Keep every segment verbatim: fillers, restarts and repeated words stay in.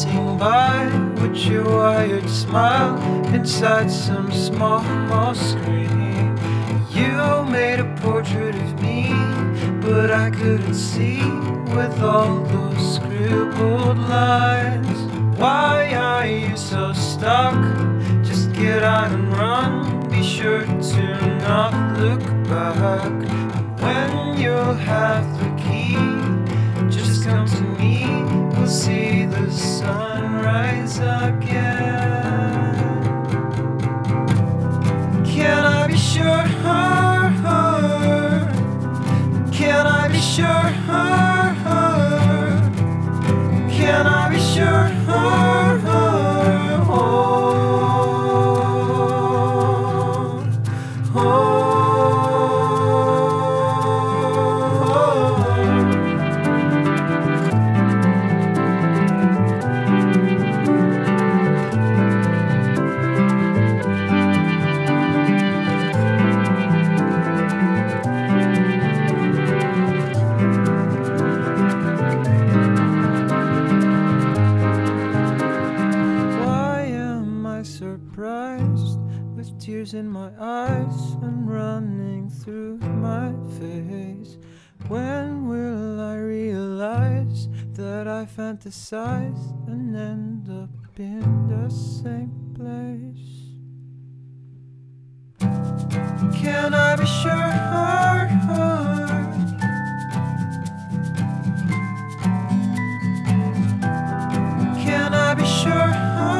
passing by with your wired smile inside some small screen. You made a portrait of me, but I couldn't see with all those scribbled lines. Why are you so stuck? Just get out and run. Be sure to not look back. When you have the key, just come to me. We'll see the sunrise again. Can I be sure? Can I be sure? Can I be sure? Surprised with tears in my eyes and running through my face. When will I realize that I fantasize and end up in the same place? Can I be sure? Can I be sure?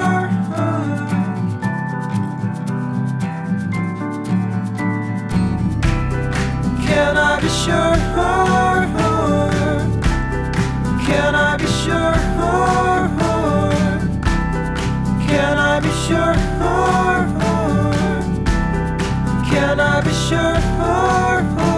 Can I be sure? Can I be sure? Can I be sure? Can I be sure?